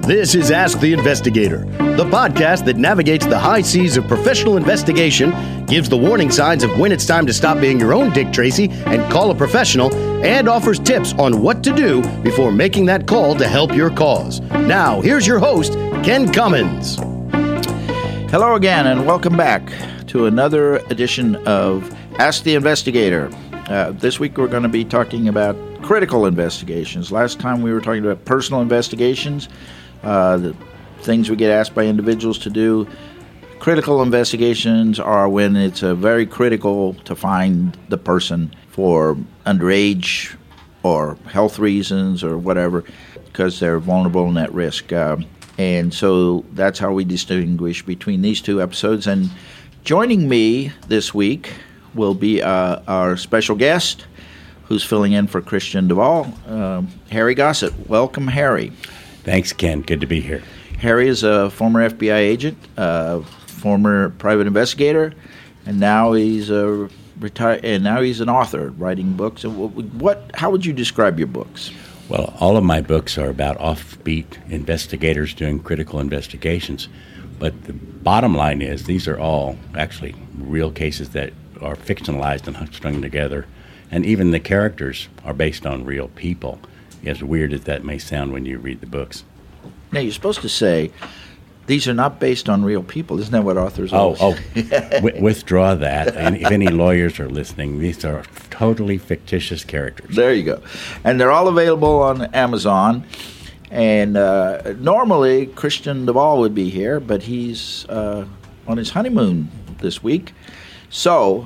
This is Ask the Investigator, the podcast that navigates the high seas of professional investigation, gives the warning signs of when it's time to stop being your own Dick Tracy and call a professional, and offers tips on what to do before making that call to help your cause. Now, here's your host, Ken Cummins. Hello again, and welcome back to another edition of Ask the Investigator. This week we're going to be talking about critical investigations. Last time we were talking about personal investigations, the things we get asked by individuals to do. Critical investigations are when it's very critical to find the person for underage or health reasons or whatever, because they're vulnerable and at risk. And so that's how we distinguish between these two episodes. And joining me this week will be our special guest, who's filling in for Christian Duvall, Harry Gossett. Welcome, Harry. Thanks, Ken. Good to be here. Harry is a former FBI agent, former private investigator, and now he's retired. And now he's an author, writing books. How would you describe your books? Well, all of my books are about offbeat investigators doing critical investigations. But the bottom line is these are all actually real cases that are fictionalized and strung together. And even the characters are based on real people, as weird as that may sound when you read the books. Now, you're supposed to say, these are not based on real people. Isn't that what authors always say? Withdraw that. And if any lawyers are listening, these are totally fictitious characters. There you go. And they're all available on Amazon. And normally, Christian Duvall would be here, but he's on his honeymoon this week. So,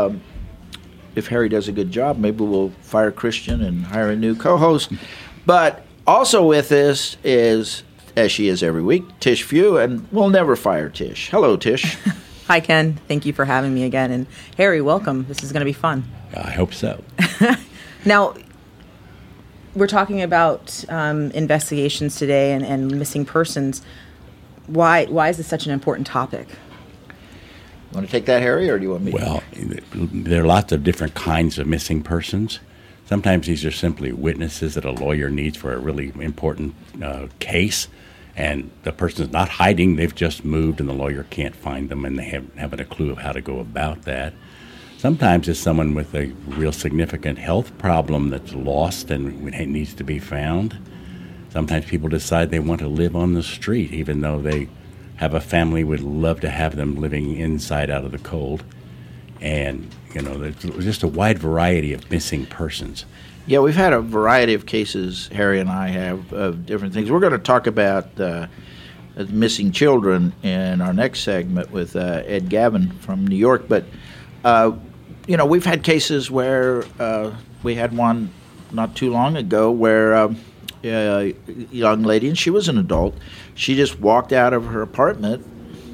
if Harry does a good job, maybe we'll fire Christian and hire a new co-host. But also with us is, as she is every week, Tish Few, and we'll never fire Tish. Hello, Tish. Hi, Ken. Thank you for having me again. And Harry, welcome. This is going to be fun. I hope so. Now, we're talking about investigations today and missing persons. Why is this such an important topic? You want to take that, Harry, or do you want me to? Well, there are lots of different kinds of missing persons. Sometimes these are simply witnesses that a lawyer needs for a really important case, and the person's not hiding, they've just moved and the lawyer can't find them, and they haven't a clue of how to go about that. Sometimes it's someone with a real significant health problem that's lost and needs to be found. Sometimes people decide they want to live on the street, even though they have a family would love to have them living inside out of the cold. And, there's just a wide variety of missing persons. Yeah, we've had a variety of cases, Harry and I have, of different things. We're going to talk about missing children in our next segment with Ed Gavin from New York. But, we've had cases where we had one not too long ago where a young lady, and she was an adult, she just walked out of her apartment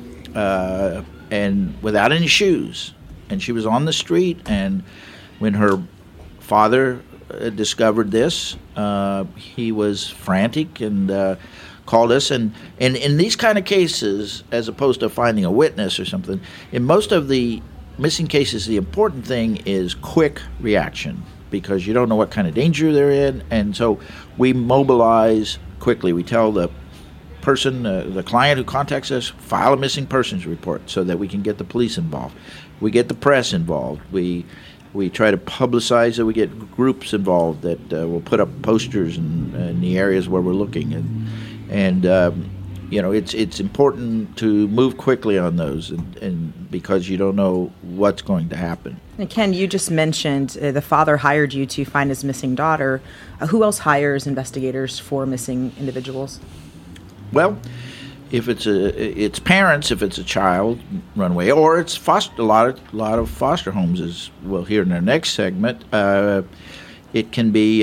and without any shoes. And she was on the street, and when her father discovered this, he was frantic and called us. And in these kind of cases, as opposed to finding a witness or something, in most of the missing cases, the important thing is quick reaction, because you don't know what kind of danger they're in. And so we mobilize quickly. We tell the person, the client who contacts us, file a missing persons report so that we can get the police involved. We get the press involved. We try to publicize it. We get groups involved that will put up posters in the areas where we're looking. And it's important to move quickly on those, and because you don't know what's going to happen. And Ken, you just mentioned the father hired you to find his missing daughter. Who else hires investigators for missing individuals? Well, if it's parents, if it's a child runaway, or it's a lot of foster homes, as we'll hear in our next segment. It can be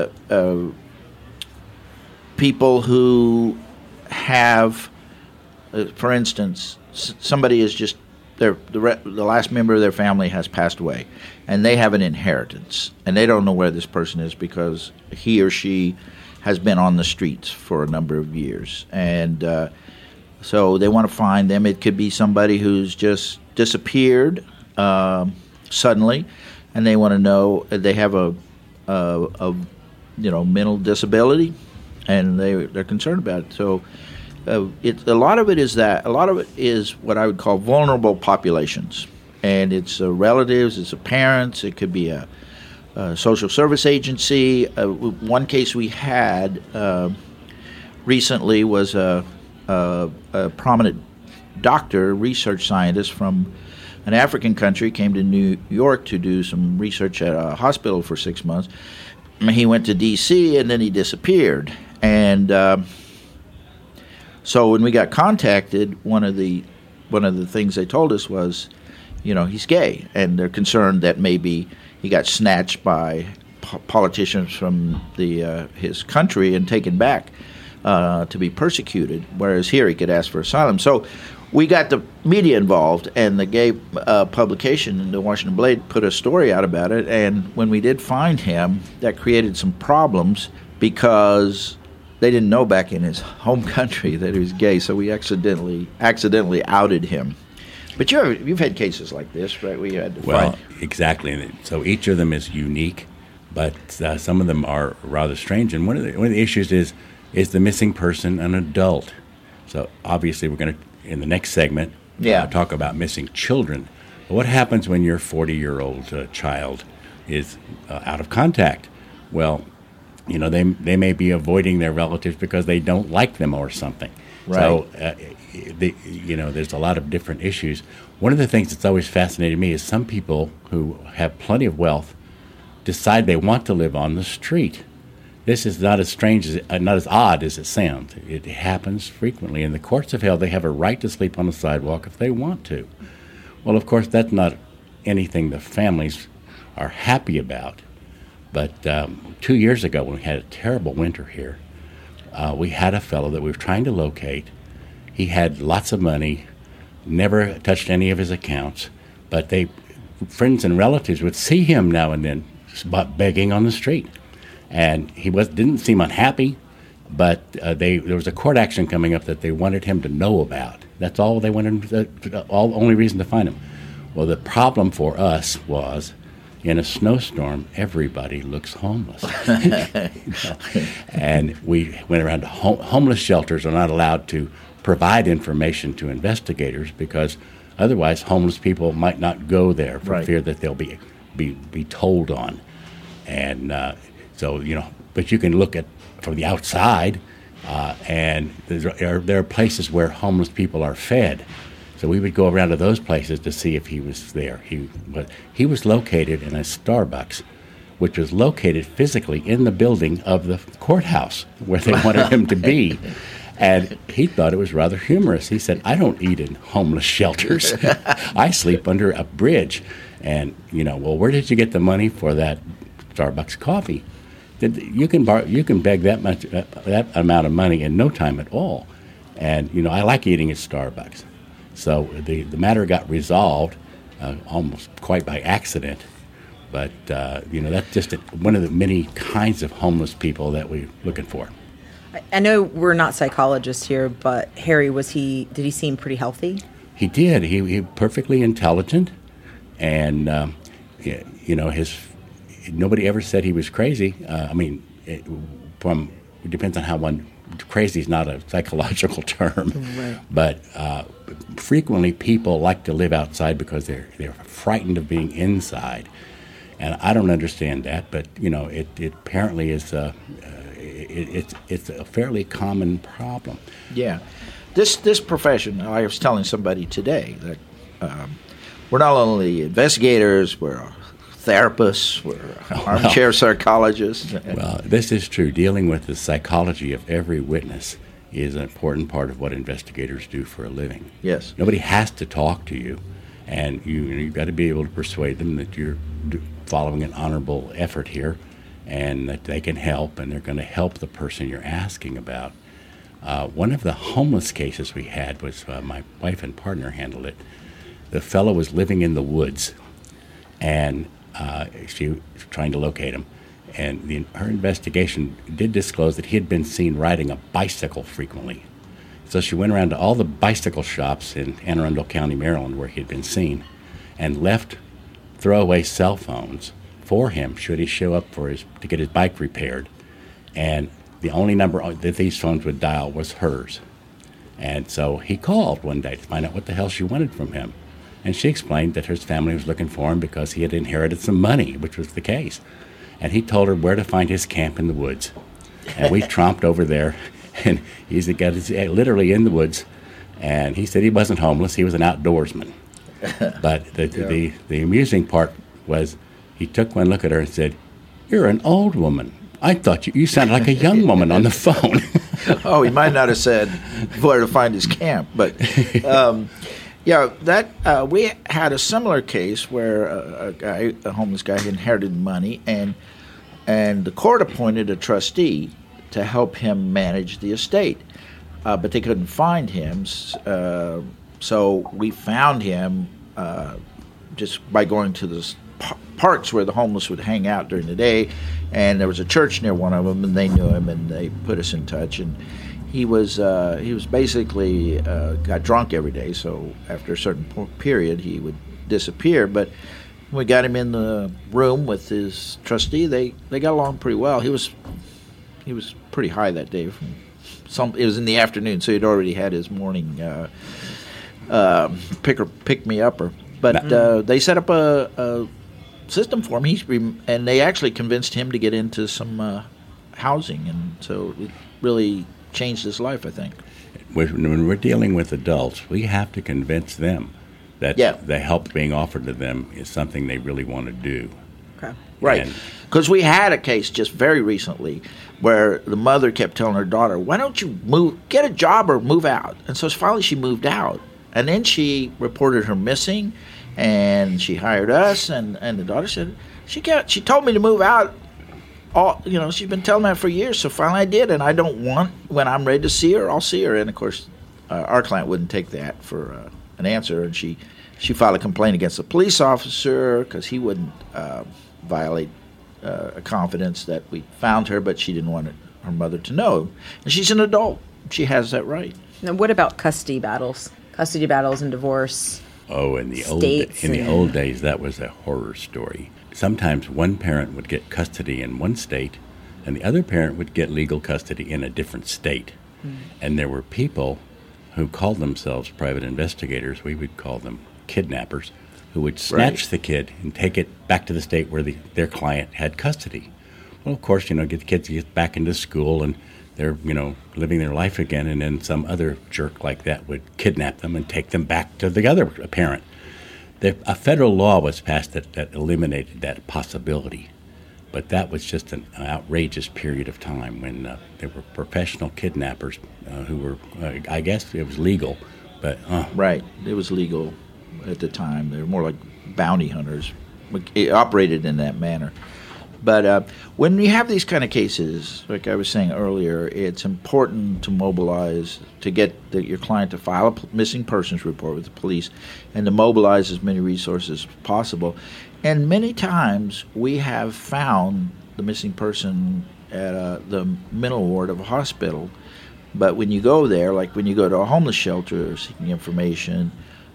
people who have, for instance, somebody is just the last member of their family has passed away, and they have an inheritance, and they don't know where this person is because he or she has been on the streets for a number of years, and so they want to find them. It could be somebody who's just disappeared suddenly, and they want to know they have a mental disability, and they're concerned about it. So a lot of it is that. A lot of it is what I would call vulnerable populations, and it's relatives, it's parents, it could be a social service agency. One case we had recently was a prominent doctor, research scientist from an African country, came to New York to do some research at a hospital for 6 months. He went to D.C. and then he disappeared. And so when we got contacted, one of the things they told us was, he's gay, and they're concerned that maybe he got snatched by politicians from his country and taken back to be persecuted, whereas here he could ask for asylum. So we got the media involved, and the gay publication, the Washington Blade, put a story out about it. And when we did find him, that created some problems because they didn't know back in his home country that he was gay, so we accidentally outed him. But you've had cases like this, right? Where you had to find. Exactly. So each of them is unique, but some of them are rather strange. And one of the issues is the missing person an adult? So obviously we're going to, in the next segment, talk about missing children. But what happens when your 40-year-old child is out of contact? Well, they may be avoiding their relatives because they don't like them or something. Right. So, there's a lot of different issues. One of the things that's always fascinated me is some people who have plenty of wealth decide they want to live on the street. This is not as not as odd as it sounds. It happens frequently. In the courts of hell, they have a right to sleep on the sidewalk if they want to. Well, of course, that's not anything the families are happy about. But 2 years ago, when we had a terrible winter here, we had a fellow that we were trying to locate. He had lots of money, never touched any of his accounts, but friends and relatives would see him now and then begging on the street. And he didn't seem unhappy, but there was a court action coming up that they wanted him to know about. That's all they wanted, only reason to find him. Well, the problem for us was, in a snowstorm, everybody looks homeless. And we went around to homeless shelters are not allowed to provide information to investigators because otherwise homeless people might not go there for fear that they'll be told on. And but you can look at from the outside, and there are places where homeless people are fed. So we would go around to those places to see if he was there. He was located in a Starbucks, which was located physically in the building of the courthouse where they wanted him to be. And he thought it was rather humorous. He said, "I don't eat in homeless shelters. I sleep under a bridge." And, well, where did you get the money for that Starbucks coffee? You can beg that amount of money in no time at all. And, I like eating at Starbucks. So the matter got resolved almost quite by accident. But, that's just one of the many kinds of homeless people that we're looking for. I know we're not psychologists here, but Harry, did he seem pretty healthy? He did. He perfectly intelligent. And, nobody ever said he was crazy. It depends on how crazy is not a psychological term. Right. But frequently people like to live outside because they're frightened of being inside. And I don't understand that, but, it apparently is it's a fairly common problem. Yeah. This profession, I was telling somebody today that we're not only investigators, we're therapists, we're armchair psychologists. Well, this is true. Dealing with the psychology of every witness is an important part of what investigators do for a living. Yes. Nobody has to talk to you, and you've got to be able to persuade them that you're following an honorable effort here and that they can help, and they're going to help the person you're asking about. One of the homeless cases we had was my wife and partner handled it. The fellow was living in the woods, and she was trying to locate him. And her investigation did disclose that he had been seen riding a bicycle frequently. So she went around to all the bicycle shops in Anne Arundel County, Maryland, where he had been seen, and left throwaway cell phones for him should he show up to get his bike repaired. And the only number that these phones would dial was hers. And so he called one day to find out what the hell she wanted from him. And she explained that his family was looking for him because he had inherited some money, which was the case. And he told her where to find his camp in the woods. And we tromped over there, and he's literally in the woods. And he said he wasn't homeless, he was an outdoorsman. But the amusing part was he took one look at her and said, "You're an old woman. I thought you sounded like a young woman on the phone." Oh, he might not have said where to find his camp, but we had a similar case where a homeless guy inherited money, and the court appointed a trustee to help him manage the estate, but they couldn't find him, so we found him just by going to the parks where the homeless would hang out during the day, and there was a church near one of them, and they knew him, and they put us in touch. And he was basically got drunk every day, so after a certain period he would disappear. But when we got him in the room with his trustee, they got along pretty well. He was pretty high that day. It was in the afternoon, so he'd already had his morning pick me upper. But they set up a system for him. And they actually convinced him to get into some housing, and so it really changed his life, I think. When we're dealing with adults, we have to convince them that the help being offered to them is something they really want to do. Okay. Right. Because we had a case just very recently where the mother kept telling her daughter, "Why don't you get a job or move out?" And so finally she moved out. And then she reported her missing, and she hired us, and the daughter said, she told me to move out. She's been telling me that for years, so finally I did, and I don't want, when I'm ready to see her, I'll see her. And of course, our client wouldn't take that for an answer, and she filed a complaint against the police officer because he wouldn't violate a confidence that we found her, but she didn't want her mother to know. And she's an adult. She has that right. Now, what about custody battles? Custody battles and divorce. Oh, in the old days, that was a horror story. Sometimes one parent would get custody in one state, and the other parent would get legal custody in a different state. Mm. And there were people who called themselves private investigators. We would call them kidnappers, who would snatch the kid and take it back to the state where their client had custody. Well, of course, get the kids to get back into school, and they're, living their life again, and then some other jerk like that would kidnap them and take them back to the other parent. A federal law was passed that eliminated that possibility, but that was just an outrageous period of time when there were professional kidnappers who were, I guess it was legal, but... Right, it was legal at the time. They were more like bounty hunters. It operated in that manner. But when you have these kind of cases, like I was saying earlier, it's important to mobilize, to get your client to file a missing persons report with the police and to mobilize as many resources as possible. And many times we have found the missing person at the mental ward of a hospital. But when you go there, like when you go to a homeless shelter seeking information,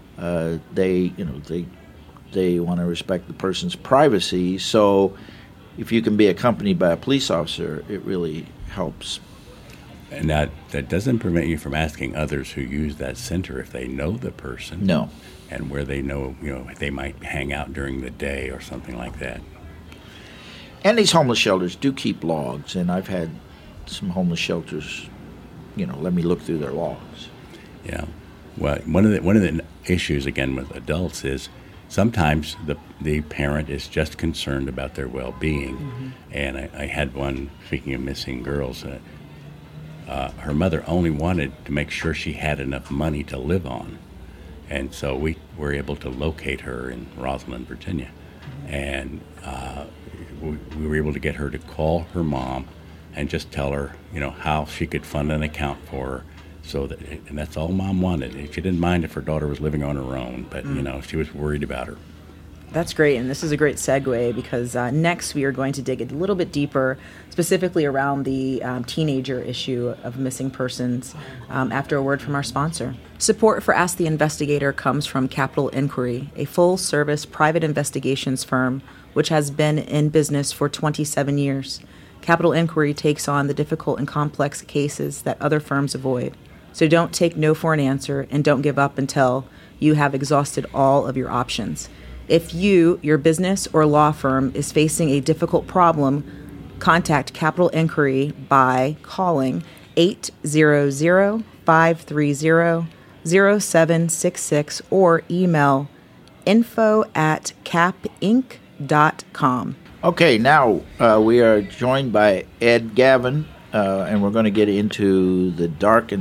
they want to respect the person's privacy. So if you can be accompanied by a police officer, it really helps. And that doesn't prevent you from asking others who use that center if they know the person. No. And where they know, they might hang out during the day or something like that. And these homeless shelters do keep logs, and I've had some homeless shelters, let me look through their logs. Yeah. Well, one of the issues, again, with adults is sometimes the parent is just concerned about their well-being. Mm-hmm. And I had one, speaking of missing girls, her mother only wanted to make sure she had enough money to live on. And so we were able to locate her in Rosalind, Virginia. And we were able to get her to call her mom and just tell her, how she could fund an account for her. And that's all Mom wanted. She didn't mind if her daughter was living on her own, but, she was worried about her. That's great, and this is a great segue because next we are going to dig a little bit deeper, specifically around the teenager issue of missing persons, after a word from our sponsor. Support for Ask the Investigator comes from Capital Inquiry, a full-service private investigations firm which has been in business for 27 years. Capital Inquiry takes on the difficult and complex cases that other firms avoid. So don't take no for an answer and don't give up until you have exhausted all of your options. If you, your business or law firm is facing a difficult problem, contact Capital Inquiry by calling 800-530-0766 or email info@capinc.com. Okay, now we are joined by Ed Gavin, and we're going to get into the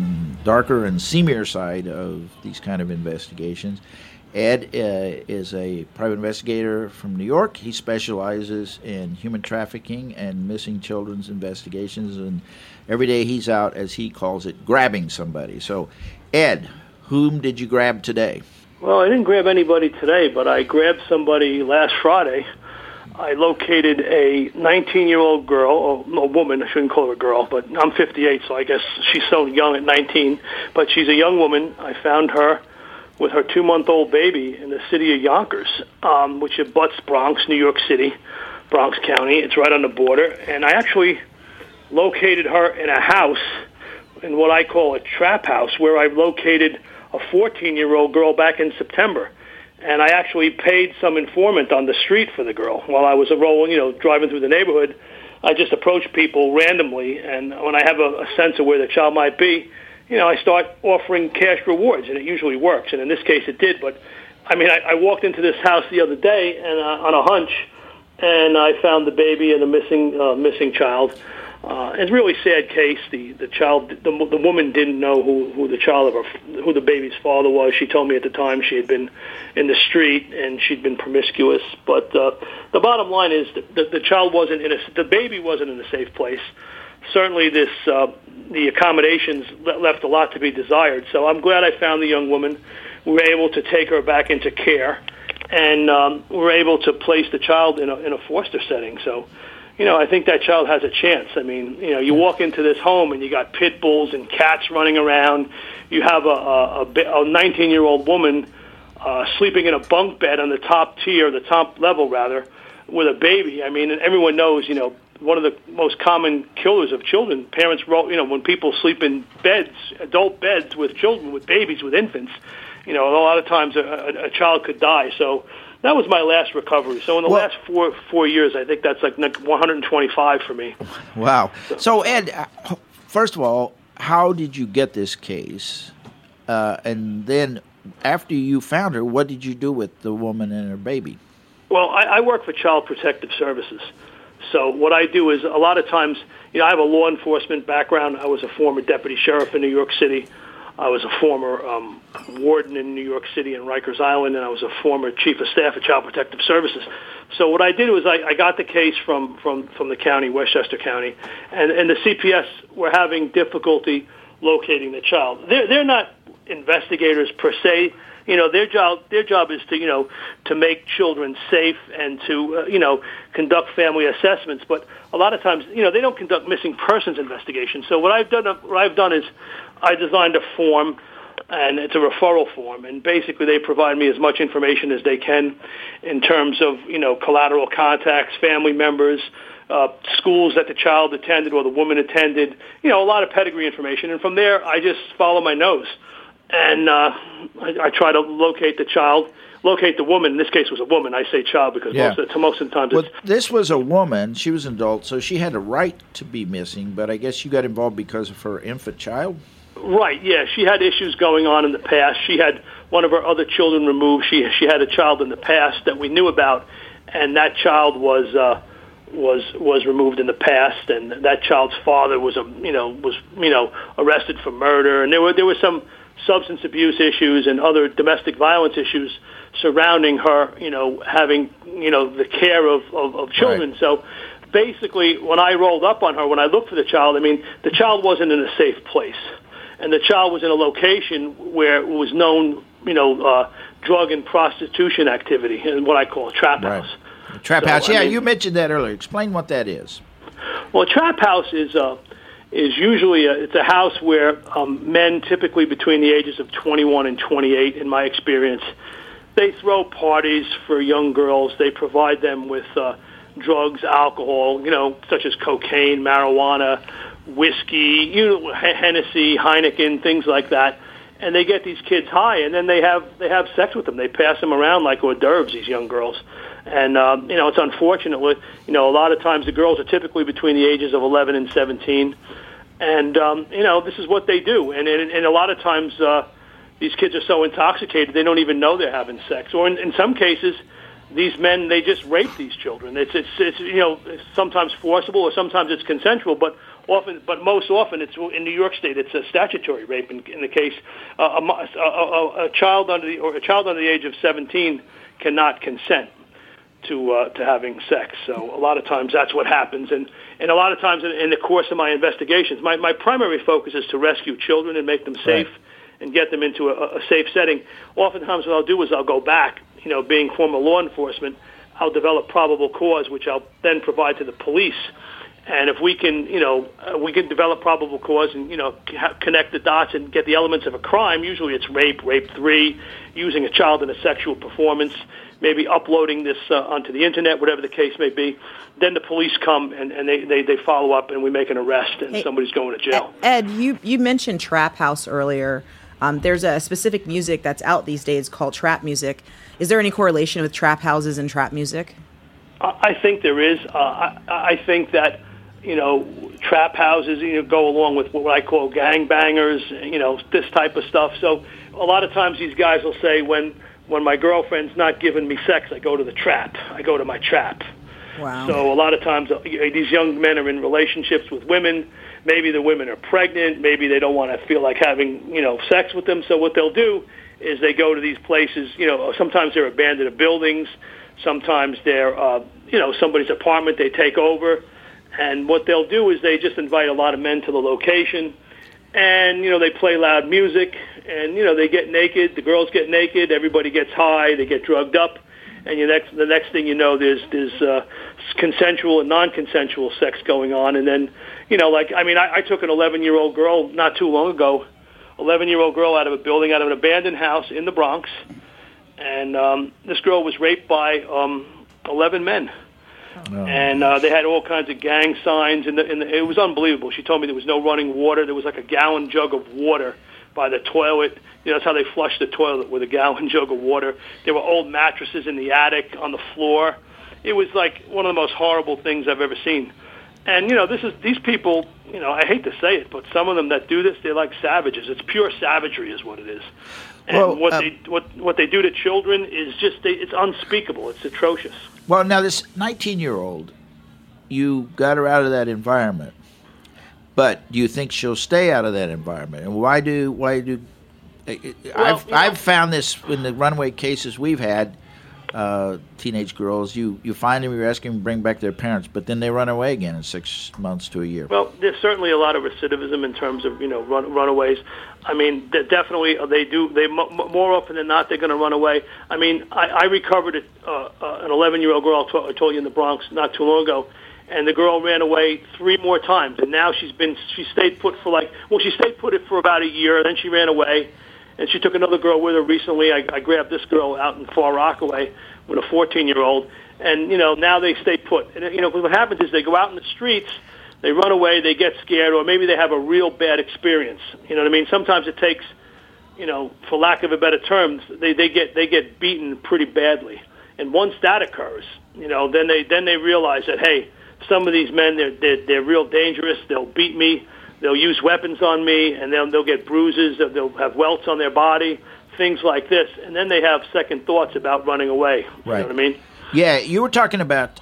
darker and seamier side of these kind of investigations. Ed is a private investigator from New York. He specializes in human trafficking and missing children's investigations, and every day he's out, as he calls it, grabbing somebody. So, Ed, whom did you grab today? Well, I didn't grab anybody today, but I grabbed somebody last Friday. I located a 19-year-old girl, a woman, I shouldn't call her a girl, but I'm 58, so I guess she's so young at 19. But she's a young woman. I found her with her 2-month-old baby in the city of Yonkers, which abuts Bronx, New York City, Bronx County. It's right on the border. And I actually located her in a house, in what I call a trap house, where I located a 14-year-old girl back in September. And I actually paid some informant on the street for the girl. While I was driving through the neighborhood, I just approached people randomly, and when I have a sense of where the child might be, I start offering cash rewards, and it usually works. And in this case, it did. But I walked into this house the other day, and on a hunch, and I found the baby and the missing child. It's a really sad case. The child, the woman didn't know who the baby's father was. She told me at the time she had been in the street and she'd been promiscuous. But the bottom line is the child the baby wasn't in a safe place. Certainly, the accommodations left a lot to be desired. So I'm glad I found the young woman. We were able to take her back into care, and we were able to place the child in a foster setting. So, I think that child has a chance. You walk into this home and you got pit bulls and cats running around. You have a 19-year-old woman sleeping in a bunk bed on the top level, with a baby. And everyone knows, one of the most common killers of children, parents, when people sleep in beds, adult beds with children, with babies, with infants, a lot of times a child could die. So that was my last recovery. So in the last four years, I think that's like 125 for me. Wow. So Ed, first of all, how did you get this case? And then after you found her, what did you do with the woman and her baby? Well, I work for Child Protective Services. So what I do is a lot of times, I have a law enforcement background. I was a former deputy sheriff in New York City. I was a former warden in New York City and Rikers Island, and I was a former chief of staff at Child Protective Services. So what I did was I got the case from the county, Westchester County, and the CPS were having difficulty locating the child. They're not investigators per se. Their job is to make children safe and to conduct family assessments. But a lot of times, they don't conduct missing persons investigations. So what I've done is I designed a form, and it's a referral form, and basically they provide me as much information as they can in terms of collateral contacts, family members, schools that the child attended or the woman attended, a lot of pedigree information. And from there, I just follow my nose. And I try to locate the woman. In this case, it was a woman. I say child because most of the time. This was a woman. She was an adult, so she had a right to be missing. But I guess you got involved because of her infant child. Right. Yeah, she had issues going on in the past. She had one of her other children removed. She had a child in the past that we knew about, and that child was removed in the past. And that child's father was arrested for murder, and there were some substance abuse issues and other domestic violence issues surrounding her, having, the care of children. Right. So basically, when I rolled up on her, when I looked for the child, the child wasn't in a safe place. And the child was in a location where it was known, drug and prostitution activity, in what I call a trap house. Trap house, you mentioned that earlier. Explain what that is. Well, a trap house is usually it's a house where men, typically between the ages of 21 and 28, in my experience, they throw parties for young girls. They provide them with drugs, alcohol, such as cocaine, marijuana, whiskey, Hennessy, Heineken, things like that. And they get these kids high, and then they have sex with them. They pass them around like hors d'oeuvres, these young girls. And, it's unfortunate. A lot of times the girls are typically between the ages of 11 and 17. And, this is what they do. And a lot of times these kids are so intoxicated they don't even know they're having sex. Or in some cases, these men, they just rape these children. It's sometimes forcible or sometimes it's consensual, but most often it's in New York State. It's a statutory rape in the case. A child under the age of 17 cannot consent to having sex. So a lot of times that's what happens, and a lot of times in the course of my investigations, my primary focus is to rescue children and make them safe. Right. And get them into a safe setting. Oftentimes what I'll do is I'll go back, being former law enforcement, I'll develop probable cause, which I'll then provide to the police. And if we can, we can develop probable cause and, connect the dots and get the elements of a crime, usually it's rape 3, using a child in a sexual performance, maybe uploading this onto the internet, whatever the case may be. Then the police come and they follow up and we make an arrest and somebody's going to jail. Ed, you mentioned trap house earlier. There's a specific music that's out these days called trap music. Is there any correlation with trap houses and trap music? I think there is. I think that, trap houses, go along with what I call gangbangers, this type of stuff. So a lot of times these guys will say, when my girlfriend's not giving me sex, I go to the trap. I go to my trap. Wow. So a lot of times these young men are in relationships with women. Maybe the women are pregnant. Maybe they don't want to feel like having, sex with them. So what they'll do is they go to these places, sometimes they're abandoned buildings. Sometimes they're, somebody's apartment they take over. And what they'll do is they just invite a lot of men to the location. And, they play loud music. And, they get naked. The girls get naked. Everybody gets high. They get drugged up. And the next thing you know, there's consensual and non-consensual sex going on. And then, I took an 11-year-old girl not too long ago, 11-year-old girl out of a building, out of an abandoned house in the Bronx. And this girl was raped by 11 men. Oh. And they had all kinds of gang signs. It was unbelievable. She told me there was no running water. There was like a gallon jug of water by the toilet. That's how they flushed the toilet, with a gallon jug of water. There were old mattresses in the attic on the floor. It was like one of the most horrible things I've ever seen. And, these people, I hate to say it, but some of them that do this, they're like savages. It's pure savagery is what it is. And what they do to children is it's unspeakable. It's atrocious. Well, now this 19-year-old, you got her out of that environment. But do you think she'll stay out of that environment? And why do I've found this in the runaway cases we've had, teenage girls, you find them, you rescue them, bring back their parents, but then they run away again in 6 months to a year. Well, there's certainly a lot of recidivism in terms of, runaways. I mean, definitely they do. They more often than not, they're going to run away. I mean, I recovered an 11-year-old girl I told you in the Bronx not too long ago. And the girl ran away 3 more times, and now she stayed put she stayed put for about a year, and then she ran away, and she took another girl with her recently. I grabbed this girl out in Far Rockaway with a 14-year-old, and now they stay put. And what happens is they go out in the streets, they run away, they get scared, or maybe they have a real bad experience. You know what I mean? Sometimes it takes, for lack of a better term, they get beaten pretty badly, and once that occurs, then they realize that, hey, some of these men, they're real dangerous. They'll beat me. They'll use weapons on me, and they'll get bruises. They'll have welts on their body, things like this. And then they have second thoughts about running away. You know what I mean? Yeah, you were talking about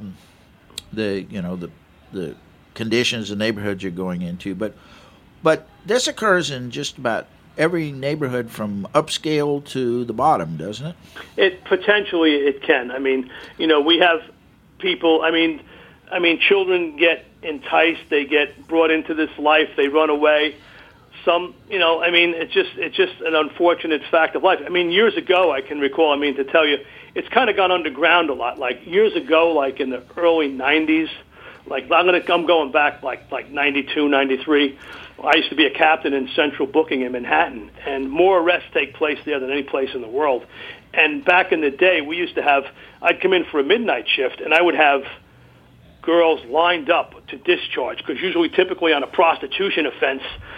the conditions, the neighborhoods you're going into, but this occurs in just about every neighborhood from upscale to the bottom, doesn't it? It potentially can. I mean, we have people. I mean, children get enticed. They get brought into this life. They run away. Some, it's just an unfortunate fact of life. I mean, years ago, I can recall. To tell you, it's kind of gone underground a lot. Like years ago, like in the early '90s, like I'm going back like 92, 93. I used to be a captain in Central Booking in Manhattan, and more arrests take place there than any place in the world. And back in the day, we used to have. I'd come in for a midnight shift, and I would have girls lined up to discharge, because typically on a prostitution offense,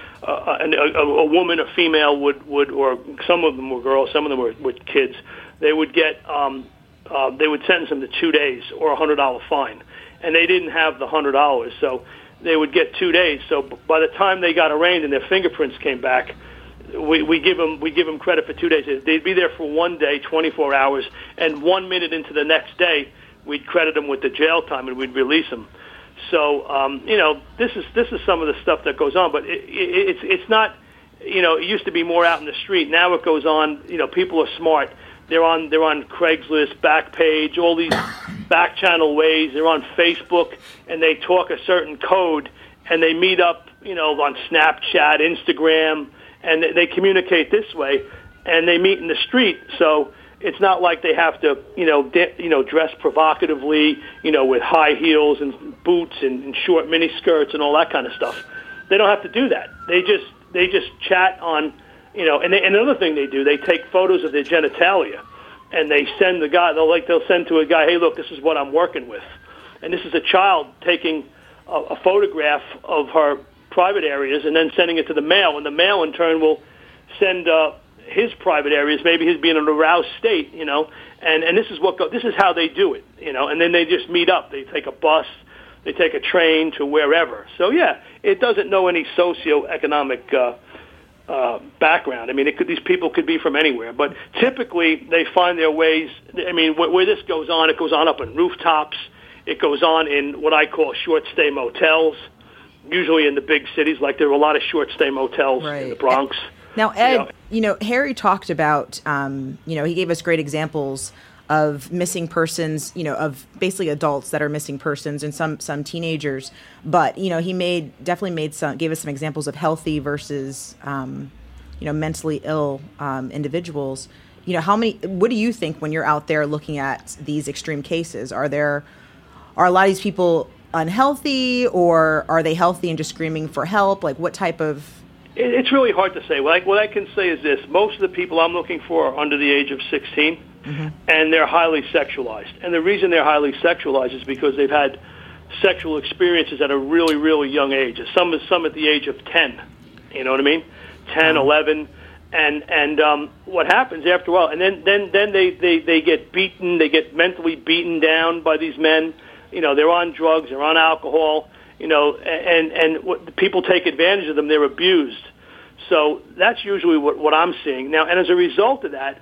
a woman, a female would, or some of them were girls, some of them were kids. They would get, they would sentence them to 2 days or a $100 fine, and they didn't have the $100, so they would get 2 days. So by the time they got arraigned and their fingerprints came back, we give them credit for 2 days. They'd be there for 1 day, 24 hours, and 1 minute into the next day, we'd credit them with the jail time and we'd release them. So this is some of the stuff that goes on, but it's not. It used to be more out in the street. Now it goes on. People are smart. They're on Craigslist, Backpage, all these back channel ways. They're on Facebook, and they talk a certain code, and they meet up, on Snapchat, Instagram, and they communicate this way, and they meet in the street. So it's not like they have to, dress provocatively, with high heels and boots and short mini skirts and all that kind of stuff. They don't have to do that. They just chat on. And another thing they do, they take photos of their genitalia, and they send the guy. They'll send to a guy, hey, look, this is what I'm working with, and this is a child taking a photograph of her private areas and then sending it to the mail, and the mail in turn will send his private areas. Maybe he's being in an aroused state, and this is how they do it, and then they just meet up. They take a bus, they take a train to wherever. So yeah, it doesn't know any socioeconomic background. I mean, these people could be from anywhere, but typically they find their ways. I mean, where this goes on, it goes on up on rooftops. It goes on in what I call short-stay motels, usually in the big cities. Like there are a lot of short-stay motels in the Bronx. Now, Ed, Harry talked about, he gave us great examples of missing persons, of basically adults that are missing persons and some teenagers. But, he gave us some examples of healthy versus, mentally ill individuals. What do you think when you're out there looking at these extreme cases? Are a lot of these people unhealthy, or are they healthy and just screaming for help? Like what type of... It's really hard to say. What I can say is this. Most of the people I'm looking for are under the age of 16, and they're highly sexualized. And the reason they're highly sexualized is because they've had sexual experiences at a really, really young age. Some at the age of 10. You know what I mean? 10, 11. And what happens after a while, and then they get beaten, they get mentally beaten down by these men. They're on drugs, they're on alcohol. And people take advantage of them. They're abused. So that's usually what I'm seeing now. And as a result of that,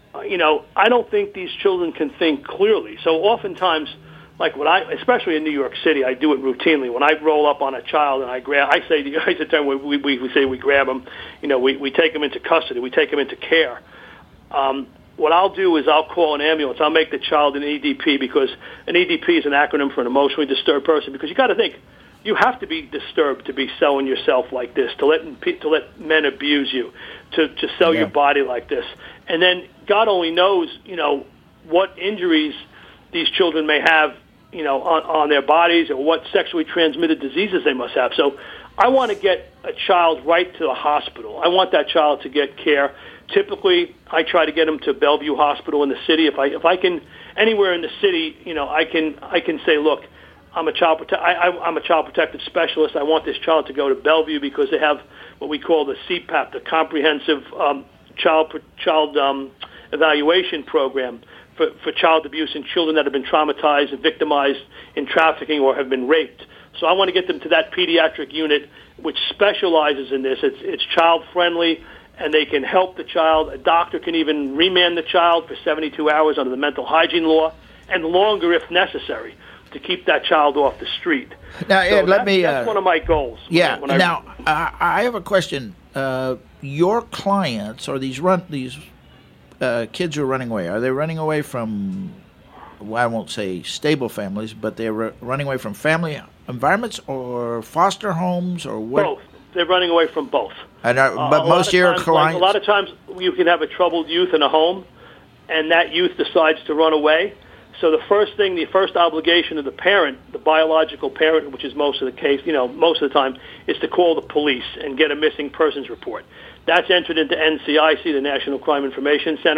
I don't think these children can think clearly. So oftentimes, like especially in New York City, I do it routinely. When I roll up on a child and I say the term we say we grab them. We take them into custody. We take them into care. What I'll do is I'll call an ambulance. I'll make the child an EDP, because an EDP is an acronym for an emotionally disturbed person. Because you got to think, you have to be disturbed to be selling yourself like this, to let men abuse you, to sell your body like this. And then God only knows, what injuries these children may have, on their bodies, or what sexually transmitted diseases they must have. So I want to get a child right to the hospital. I want that child to get care. Typically, I try to get them to Bellevue Hospital in the city. If I can, anywhere in the city, I can say, look, I'm a child protective specialist. I want this child to go to Bellevue because they have what we call the CPAP, the Comprehensive Child Evaluation Program for child abuse and children that have been traumatized and victimized in trafficking or have been raped. So I want to get them to that pediatric unit, which specializes in this. It's child friendly, and they can help the child. A doctor can even remand the child for 72 hours under the mental hygiene law, and longer if necessary, to keep that child off the street. Now, Ed, that's one of my goals. Yeah. I have a question. Your clients, or these kids who are running away, are they running away from, I won't say stable families, but they're running away from family environments or foster homes, or what? Both. They're running away from both. But most of your clients... a lot of times you can have a troubled youth in a home, and that youth decides to run away. So the first obligation of the parent, the biological parent, which is most of the case, most of the time, is to call the police and get a missing persons report. That's entered into NCIC, the National Crime Information Center.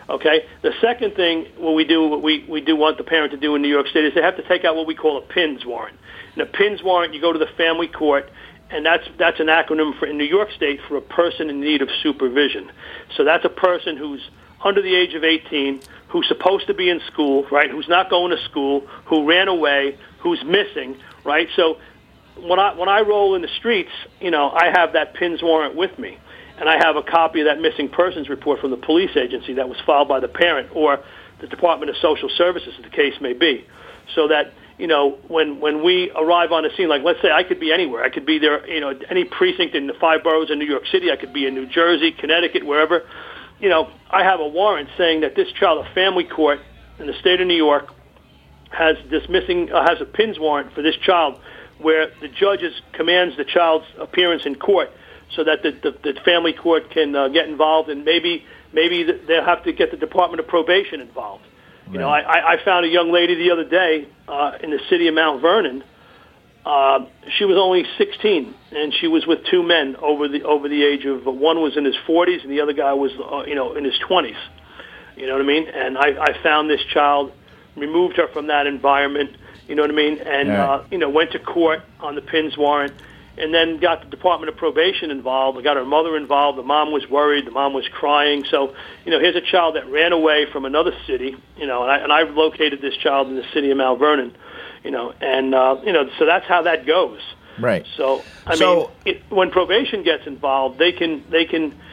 Okay. The second thing what we do want the parent to do in New York State is they have to take out what we call a PINS warrant. And a PINS warrant, you go to the family court, and that's an acronym in New York State for a person in need of supervision. So that's a person who's under the age of 18, who's supposed to be in school, right? Who's not going to school, who ran away, who's missing, right? So when I roll in the streets, I have that PINS warrant with me. And I have a copy of that missing persons report from the police agency that was filed by the parent or the Department of Social Services, as the case may be. So that, when we arrive on the scene, like let's say I could be anywhere. I could be there, any precinct in the 5 boroughs in New York City. I could be in New Jersey, Connecticut, wherever. I have a warrant saying that this child, a family court in the state of New York, has a PINS warrant for this child where the judge commands the child's appearance in court, so that the family court can get involved, and maybe they'll have to get the Department of Probation involved. Right. I found a young lady the other day in the city of Mount Vernon. She was only 16, and she was with 2 men over the age of, one was in his 40s, and the other guy was in his 20s. You know what I mean? And I found this child, removed her from that environment. You know what I mean? And right. Went to court on the PINS warrant. And then got the Department of Probation involved. I got her mother involved. The mom was worried. The mom was crying. So, here's a child that ran away from another city. And I've located this child in the city of Mount Vernon. So that's how that goes. Right. So when probation gets involved, they can get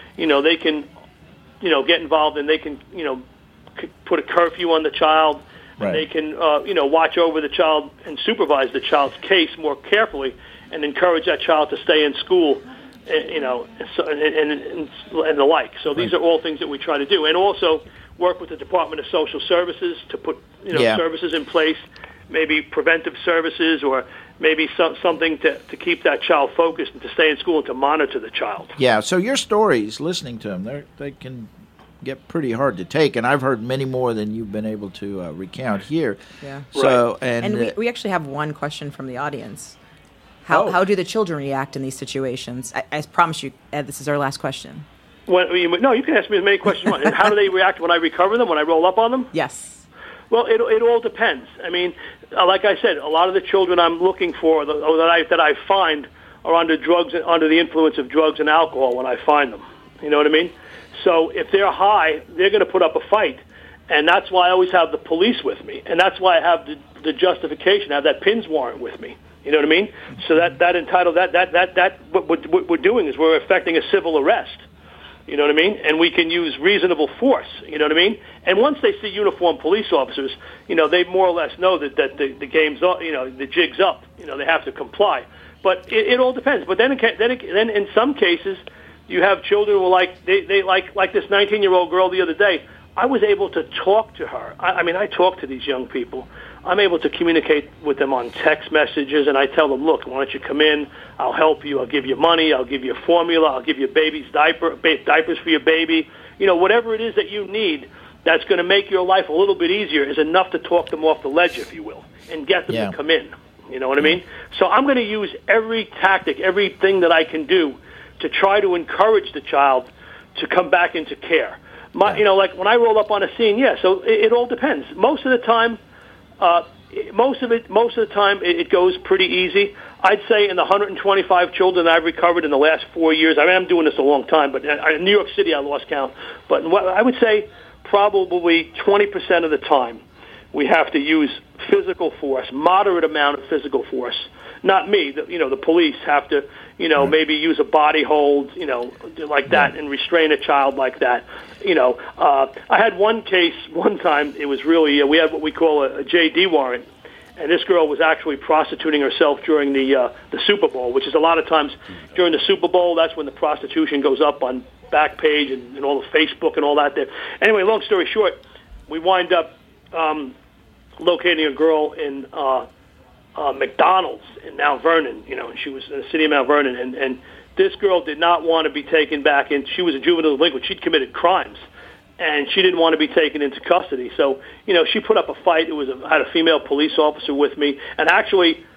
involved, and they can put a curfew on the child. Right. And they can watch over the child and supervise the child's case more carefully, and encourage that child to stay in school, and the like. So these are all things that we try to do, and also work with the Department of Social Services to put services in place, maybe preventive services, or maybe something to keep that child focused and to stay in school and to monitor the child. Yeah. So your stories, listening to them, they can get pretty hard to take, and I've heard many more than you've been able to recount here. Yeah. So right. and we actually have one question from the audience. How do the children react in these situations? I promise you, Ed, this is our last question. No, you can ask me as many questions you want. And how do they react when I recover them, when I roll up on them? Yes. Well, it all depends. I mean, like I said, a lot of the children I'm looking for, that I find, are under the influence of drugs and alcohol when I find them. You know what I mean? So if they're high, they're going to put up a fight. And that's why I always have the police with me. And that's why I have the justification. I have that PINS warrant with me. You know what I mean? So what we're doing is we're effecting a civil arrest. You know what I mean? And we can use reasonable force. You know what I mean? And once they see uniformed police officers, they more or less know that the game's up, the jig's up. They have to comply. But it all depends. But then in some cases, you have children who like this 19-year-old girl the other day. I was able to talk to her. I talk to these young people. I'm able to communicate with them on text messages, and I tell them, look, why don't you come in? I'll help you. I'll give you money. I'll give you a formula. I'll give you baby's diapers for your baby. Whatever it is that you need that's going to make your life a little bit easier is enough to talk them off the ledge, if you will, and get them to come in. You know what I mean? So I'm going to use every tactic, everything that I can do to try to encourage the child to come back into care. Like when I roll up on a scene, so it all depends. Most of the time, it goes pretty easy. I'd say in the 125 children that I've recovered in the last 4 years, I'm doing this a long time, but in New York City I lost count. But I would say probably 20% of the time we have to use physical force, moderate amount of physical force. Not me, the police have to, maybe use a body hold, like that, and restrain a child like that. I had one case one time. It was really we had what we call a JD warrant, and this girl was actually prostituting herself during the Super Bowl, which is a lot of times during the Super Bowl. That's when the prostitution goes up on Backpage and all the Facebook and all that there. Anyway, long story short, we wind up locating a girl in McDonald's in Mount Vernon, and she was in the city of Mount Vernon, and this girl did not want to be taken back in. She was a juvenile delinquent. She'd committed crimes, and she didn't want to be taken into custody. So, she put up a fight. I had a female police officer with me, and actually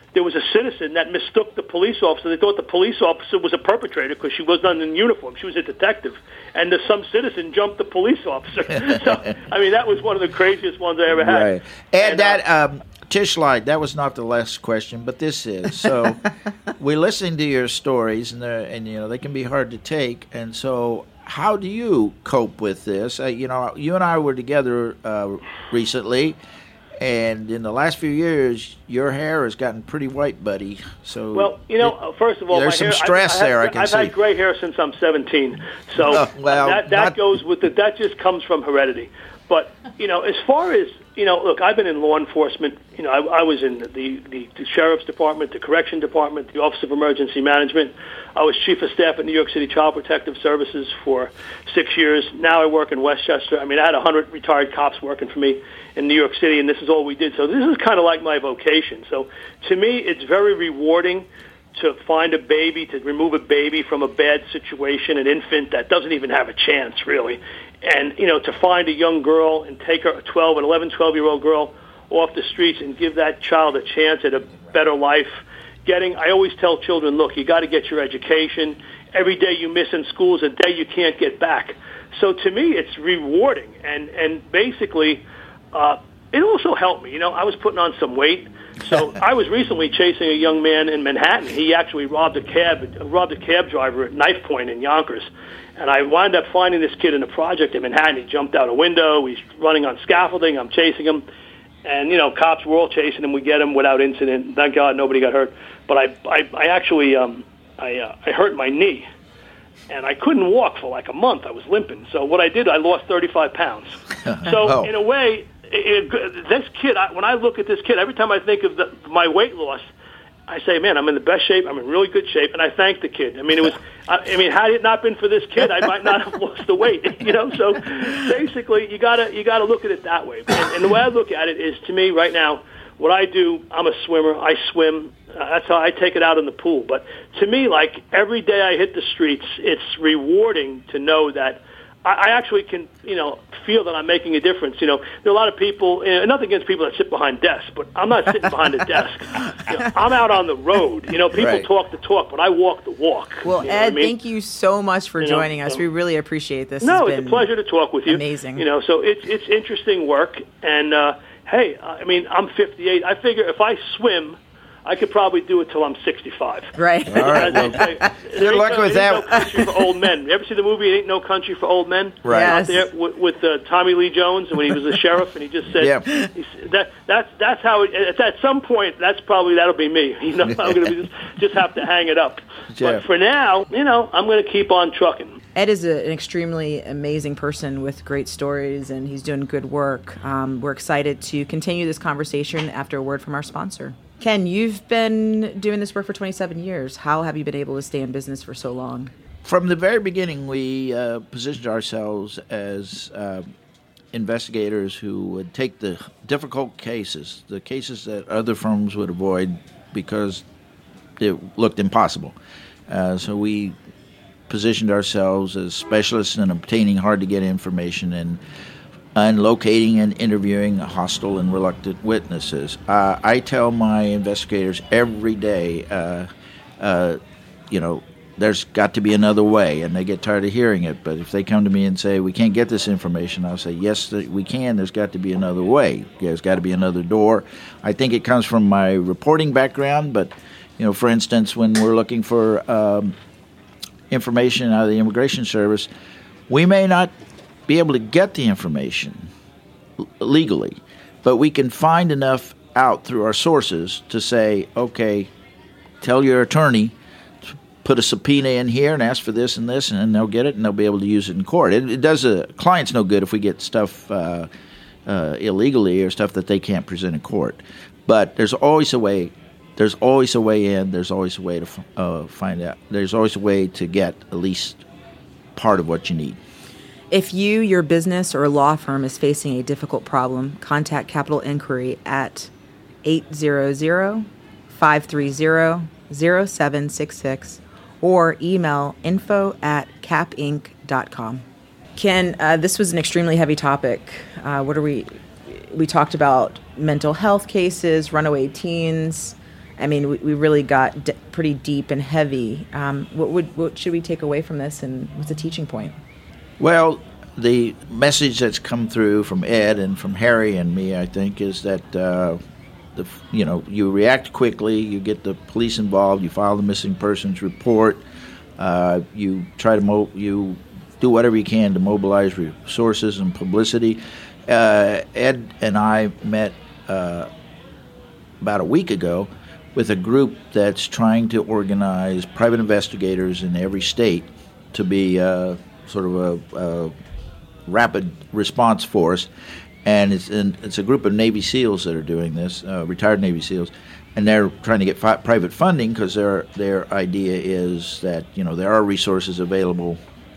there was a citizen that mistook the police officer. They thought the police officer was a perpetrator because she was not in uniform. She was a detective. And some citizen jumped the police officer. So, I mean, that was one of the craziest ones I ever had. Right. And that, Tish Light, that was not the last question, but this is. So we're listening to your stories, and you know, they can be hard to take. And so how do you cope with this? You know, you and I were together recently. And in the last few years, your hair has gotten pretty white, buddy. So, well, you know, first of all, there's some stress there. I can see. I've had gray hair since I'm 17, so that goes with it. That just comes from heredity. But you know, as far as look, I've been in law enforcement. You know, I was in the sheriff's department, the correction department, the Office of Emergency Management. I was chief of staff at New York City Child Protective Services for 6 years. Now I work in Westchester. I mean, I had 100 retired cops working for me in New York City, and this is all we did. So this is kind of like my vocation. So to me, it's very rewarding to find a baby, to remove a baby from a bad situation, an infant that doesn't even have a chance, really. And, to find a young girl and take her, an 11, 12-year-old girl, off the streets and give that child a chance at a better life. I always tell children, look, you got to get your education. Every day you miss in school is a day you can't get back. So to me, it's rewarding. And basically, it also helped me. I was putting on some weight. So I was recently chasing a young man in Manhattan. He actually robbed a cab driver at knife point in Yonkers. And I wound up finding this kid in a project in Manhattan. He jumped out a window. He's running on scaffolding. I'm chasing him. And, cops were all chasing him. We get him without incident. Thank God nobody got hurt. But I actually I hurt my knee. And I couldn't walk for like a month. I was limping. So what I did, I lost 35 pounds. So in a way, this kid, when I look at this kid, every time I think of my weight loss, I say, man, I'm in the best shape. I'm in really good shape, and I thank the kid. I mean, had it not been for this kid, I might not have lost the weight. So basically, you gotta look at it that way. And the way I look at it is, to me, right now, what I do, I'm a swimmer. I swim. That's how I take it out in the pool. But to me, like every day I hit the streets, it's rewarding to know that I actually can, feel that I'm making a difference. There are a lot of people, nothing against people that sit behind desks, but I'm not sitting behind a desk. I'm out on the road. People right. talk the talk, but I walk the walk. Well, Ed, thank you so much for joining us. We really appreciate this. No, it's a pleasure to talk with you. Amazing. So it's interesting work. And, hey, I'm 58. I figure if I swim, I could probably do it till I'm 65. Right. All right. Good luck with that. Ain't No Country for Old Men. You ever see the movie Ain't No Country for Old Men? Right. Yes. Out there with Tommy Lee Jones, when he was a sheriff, and he just said, yeah. that's how. At some point, that'll be me. I'm going to just have to hang it up. Yeah. But for now, I'm going to keep on trucking. Ed is an extremely amazing person with great stories, and he's doing good work. We're excited to continue this conversation after a word from our sponsor. Ken, you've been doing this work for 27 years. How have you been able to stay in business for so long? From the very beginning, we positioned ourselves as investigators who would take the difficult cases, the cases that other firms would avoid because it looked impossible. So we positioned ourselves as specialists in obtaining hard-to-get information and locating and interviewing hostile and reluctant witnesses. I tell my investigators every day, there's got to be another way, and they get tired of hearing it. But if they come to me and say, we can't get this information, I'll say, yes, we can. There's got to be another way. There's got to be another door. I think it comes from my reporting background, but, for instance, when we're looking for information out of the Immigration Service, we may not be able to get the information legally, but we can find enough out through our sources to say, okay, tell your attorney to put a subpoena in here and ask for this and this, and then they'll get it and they'll be able to use it in court. It does the clients no good if we get stuff illegally or stuff that they can't present in court. But there's always a way. There's always a way in. There's always a way to find out. There's always a way to get at least part of what you need. If you, your business, or law firm is facing a difficult problem, contact Capital Inquiry at 800-530-0766 or email info@capinc.com. Ken, this was an extremely heavy topic. We talked about mental health cases, runaway teens, I mean, we really got pretty deep and heavy. What should we take away from this, and what's the teaching point? Well, the message that's come through from Ed and from Harry and me, I think, is that you react quickly, you get the police involved, you file the missing persons report, you try to you do whatever you can to mobilize resources and publicity. Ed and I met about a week ago with a group that's trying to organize private investigators in every state to be sort of a rapid response force. And it's a group of Navy SEALs that are doing this, retired Navy SEALs, and they're trying to get private funding because their idea is that there are resources available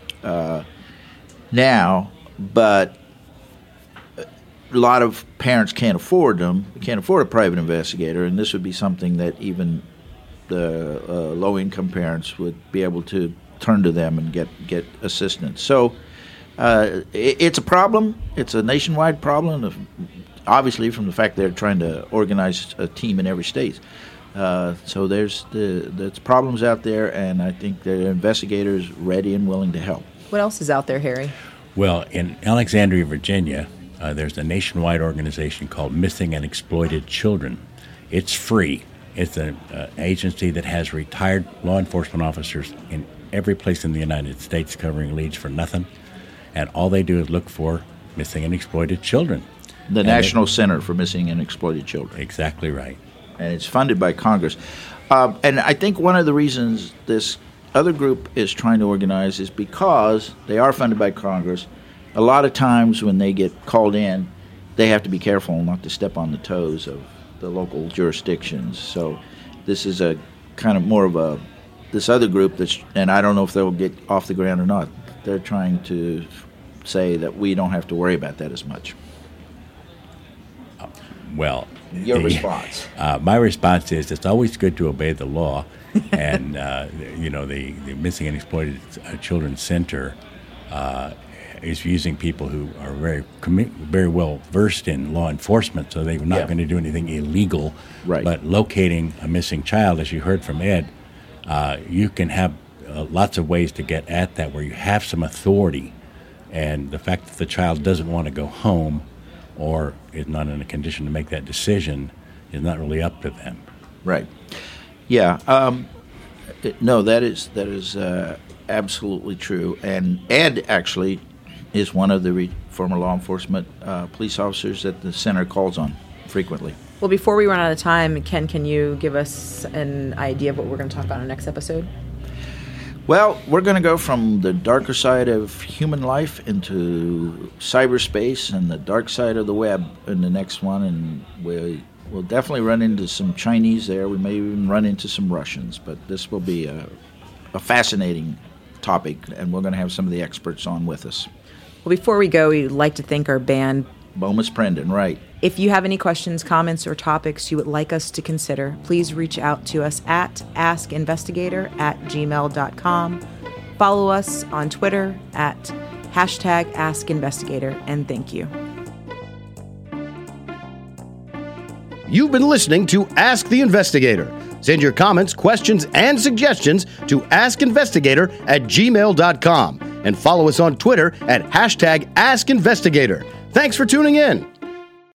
now, but a lot of parents can't afford them. They can't afford a private investigator, and this would be something that even the low-income parents would be able to turn to them and get assistance. So it's a problem. It's a nationwide problem, obviously from the fact they're trying to organize a team in every state. So there's problems out there, and I think there are investigators ready and willing to help. What else is out there, Harry? Well, in Alexandria, Virginia, there's a nationwide organization called Missing and Exploited Children. It's free. It's an agency that has retired law enforcement officers in every place in the United States covering leads for nothing. And all they do is look for missing and exploited children. The National Center for Missing and Exploited Children. Exactly right. And it's funded by Congress. And I think one of the reasons this other group is trying to organize is because they are funded by Congress. A lot of times when they get called in, they have to be careful not to step on the toes of the local jurisdictions. So this is a kind of more of this other group and I don't know if they'll get off the ground or not. They're trying to say that we don't have to worry about that as much. Well, your response? My response is it's always good to obey the law, and the Missing and Exploited Children Center is using people who are very well versed in law enforcement, so they're not going to do anything illegal. Right. But locating a missing child, as you heard from Ed, you can have lots of ways to get at that where you have some authority, and the fact that the child doesn't want to go home or is not in a condition to make that decision is not really up to them. Right. Yeah. No, that is absolutely true. And Ed actually is one of the former law enforcement police officers that the center calls on frequently. Well, before we run out of time, Ken, can you give us an idea of what we're going to talk about in our next episode? Well, we're going to go from the darker side of human life into cyberspace and the dark side of the web in the next one, and we'll definitely run into some Chinese there. We may even run into some Russians, but this will be a fascinating topic, and we're going to have some of the experts on with us. Well, before we go, we'd like to thank our band, Bomis Prendon, right. If you have any questions, comments, or topics you would like us to consider, please reach out to us at askinvestigator@gmail.com. Follow us on Twitter at #AskInvestigator, and thank you. You've been listening to Ask the Investigator. Send your comments, questions, and suggestions to askinvestigator@gmail.com and follow us on Twitter at #AskInvestigator. Thanks for tuning in.